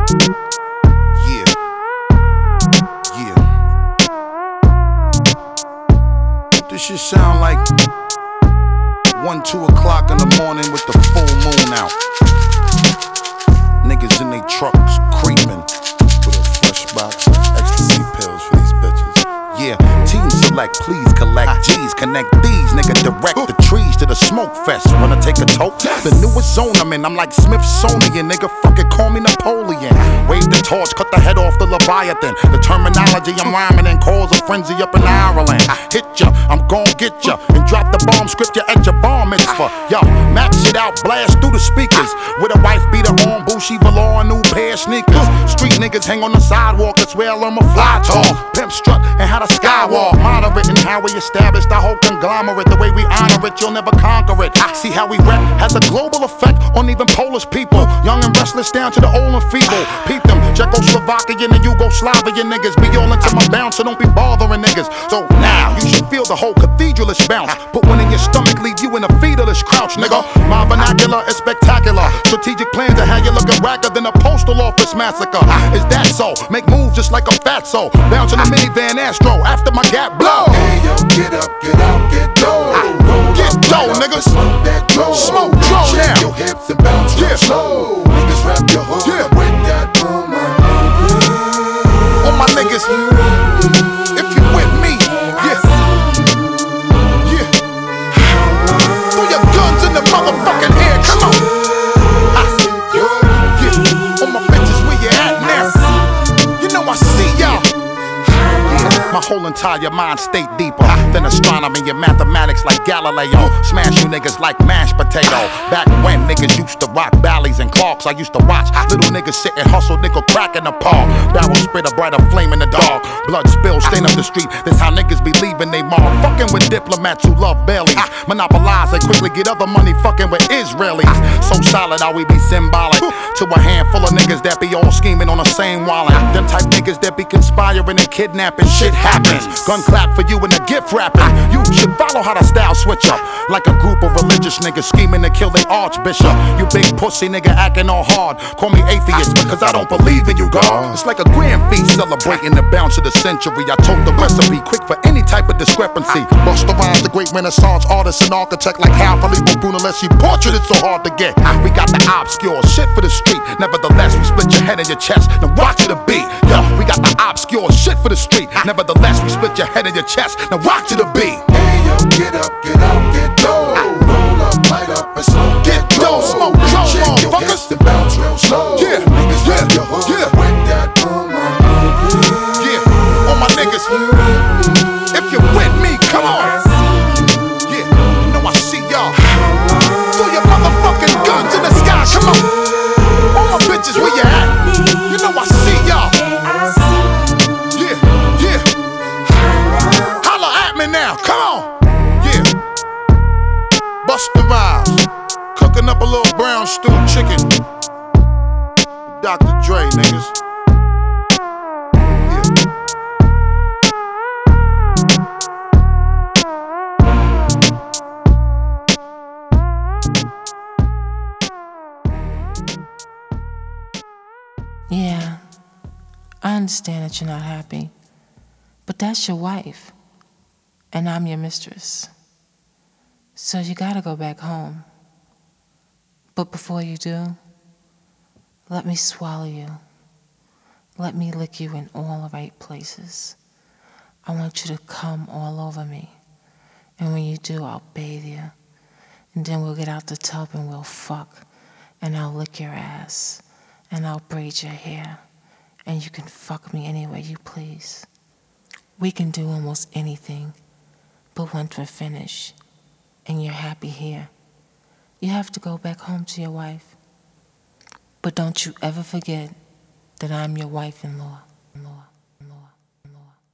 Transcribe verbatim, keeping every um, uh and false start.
Yeah, yeah. This shit sound like one, two o'clock in the morning with the full moon out. Niggas in they trucks creeping with a fresh box of ecstasy pills for these bitches. Yeah, team select, please collect G's, connect these, nigga, direct the trees to the smoke fest. Wanna take a toke? The newest zone I'm in, I'm like Smithsonian, nigga, fuck it, call me Napoleon. Wave the torch, cut the head off the Leviathan. The terminology I'm rhyming in cause a frenzy up in Ireland. I hit ya, I'm gon' get ya, and drop the bomb script ya at your bar mitzvah. Yo, max it out, blast through the speakers. With a wife beater on, Bushy velour, new pair of sneakers. Street niggas hang on the sidewalk, that's where I learn my fly talk. Pimp strut and how to skywalk. Moderate and how we established our whole conglomerate. The way we honor it, you'll never conquer it. I see how we rap has a global effect on even Polish people. Young and restless down to the old and feeble. Peep them, Czechoslovakian and Yugoslavian niggas. Be all into my bounce, so don't be bothering niggas. So now, you should feel the whole cathedralish bounce. Put one in your stomach, leave you in a fetalish crouch, nigga. My vernacular is spectacular. Strategic plans of how you looking wacker than a postal office massacre. Is that so? Make moves just like a fatso. Bounce in a minivan Astro after my gap blow. Hey yo, get up, get out, get dough. Get dough, nigga. Smoke that dough. Smoke dough Shake now. your hips and bounce real Yeah. slow. Niggas rap your hood Yeah. with that boom. All my niggas, if you with me, yeah, yeah. Throw your guns in the motherfucking air, come on. Ah, yeah. All my bitches, where you at now? You know I see y'all. Yeah, my whole entire mind state deeper than astronomy and mathematics like Galileo. Smash you niggas like mashed potato. Back when niggas used to rock Bally's and Clarks, I used to watch little niggas sit and hustle, nickel crack in the park. Barrel spit a brighter flame in the dark. Blood spill, stain up the street. That's how niggas be leaving they mark. Fucking with diplomats who love bellies. Monopolize and quickly get other money fucking with Israelis. So solid how we be symbolic to a handful of niggas that be all scheming on the same wallet. Them type niggas that be conspiring and kidnapping. Shit happens. Gun clap for you and a gift wrapping. You should follow how the style switch up. Like a group of religious niggas scheming to kill their archbishop. You big pussy nigga acting all hard. Call me atheist because I don't believe in you, God. It's like a grand feast celebrating the bounce of the century. I told the recipe quick for any type of discrepancy. Busta Rhymes, the great Renaissance artist and architect like Hal Filippo Brunelleschi. Portrait is so hard to get. We got the obscure shit for the street. Nevertheless, we split your head and your chest. Now rock to the beat. Yo, we got the obscure shit for the street. Nevertheless, we split your head and your chest. Now rock to the beat. Hey yo, get up, get out, get dough. Roll up, light up, and smoke. Get dough, smoke dough, Shake your motherfuckers. hips and bounce real slow. Yeah, Niggas yeah, rap your hood yeah. with that boom. Yeah, all my niggas, if you with me, come on. Yeah, you know I see y'all. Throw your motherfucking guns in the sky, come on. All my bitches, where you at? You know I see y'all. Yeah, yeah. Holla at me now, come on. Yeah. Busta Rhymes, cooking up a little brown stew chicken. Doctor Dre, niggas. Yeah, I understand that you're not happy, but that's your wife, and I'm your mistress. So you gotta go back home. But before you do, let me swallow you. Let me lick you in all the right places. I want you to come all over me. And when you do, I'll bathe you. And then we'll get out the tub and we'll fuck. And I'll lick your ass. And I'll braid your hair. And you can fuck me any way you please. We can do almost anything. But once we're finished, and you're happy here, you have to go back home to your wife. But don't you ever forget that I'm your wife-in-law.